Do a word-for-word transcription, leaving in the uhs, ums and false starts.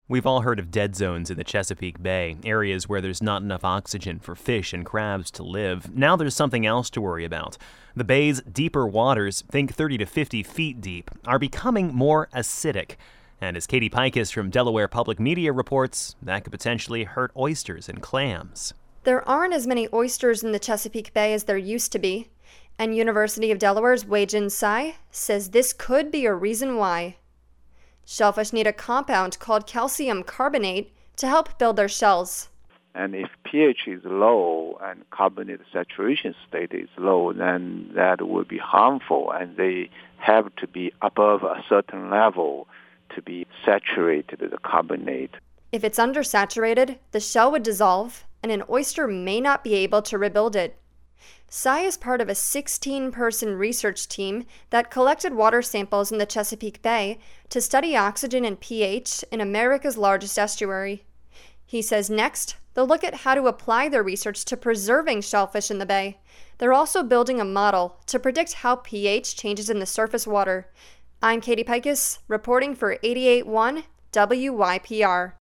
We've all heard of dead zones in the Chesapeake Bay, areas where there's not enough oxygen for fish and crabs to live. Now there's something else to worry about. The bay's deeper waters, think thirty to fifty feet deep, are becoming more acidic. And as Katie Pikus from Delaware Public Media reports, that could potentially hurt oysters and clams. There aren't as many oysters in the Chesapeake Bay as there used to be, and University of Delaware's Wei-Jin Tsai says this could be a reason why. Shellfish need a compound called calcium carbonate to help build their shells. And if pH is low and carbonate saturation state is low, then that would be harmful, and they have to be above a certain level to be saturated with the carbonate. If it's undersaturated, the shell would dissolve, and an oyster may not be able to rebuild it. Tsai is part of a sixteen-person research team that collected water samples in the Chesapeake Bay to study oxygen and pH in America's largest estuary. He says next, they'll look at how to apply their research to preserving shellfish in the bay. They're also building a model to predict how pH changes in the surface water. I'm Katie Pikus, reporting for eighty-eight point one W Y P R.